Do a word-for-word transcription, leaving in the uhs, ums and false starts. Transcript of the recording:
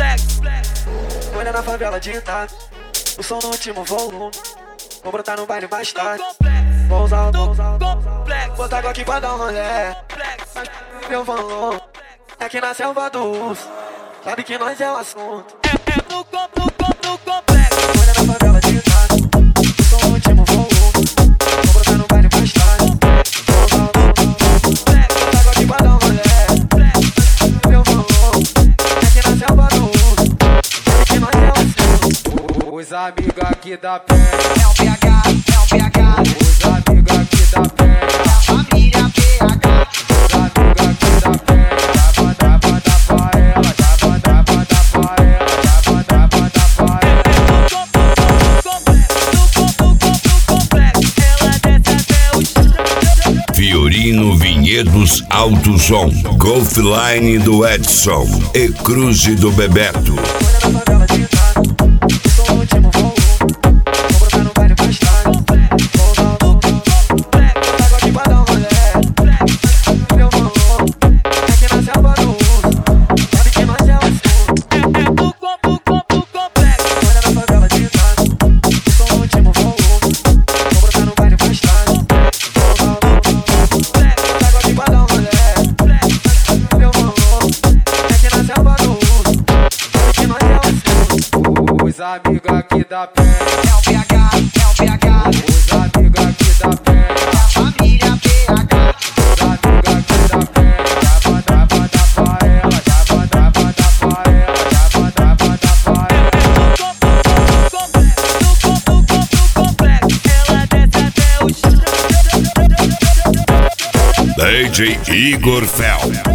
Olha na favela de Itaco, o som no último volume. Vou brotar no baile mais tarde. Vou usar o, vou usar o, vou usar o. Botar água aqui pra dar um rolê. Meu valor é aqui na selva do urso. Sabe que nós é o assunto. É no complexo, no complexo. Olha na favela de Itaco, o som no último volume. Vou brotar no baile mais tarde. Vou usar o, vou usar o. Botar água aqui pra dar um rolê. Meu valor é aqui na selva do urso. Sabe que nós é o assunto. Os amigos aqui da pé, É o P H, é o P H. os amigos aqui da pé, Família P H. os amigos aqui da pé. Dá pra dar, pra dar pra ela, dá pra dar, pra dar pra ela, dá pra dar, pra dar pra ela. Ela desce até o chão. Fiorino Vinhedos Alto Som, Golf Line do Edson e Cruze do Bebeto. Olha na favela de Itaco, o som no último volume. Vou brotar no baile mais tarde. Vou usar o, vou usar o. Botar água aqui pra dar um rolê. Meu valor é aqui na selva do urso. Sabe que nós é o assunto. É no complexo. Olha na favela de Itaco, o som no último volume. Vou brotar no baile mais tarde. Vou usar o, vou usar o. Botar água aqui pra dar um rolê. Meu valor é aqui na selva do urso. Sabe que nós é o assunto. Os amigos aqui da pé, É o P H, é o P H. os amigos aqui da pé, Família P H. os amigos aqui da pé. Dá pra dar, pra dar pra ela, dá pra dar, pra dar pra ela, dá pra dar, pra dar pra ela. Ela desce até o chão. D J Igor Fel.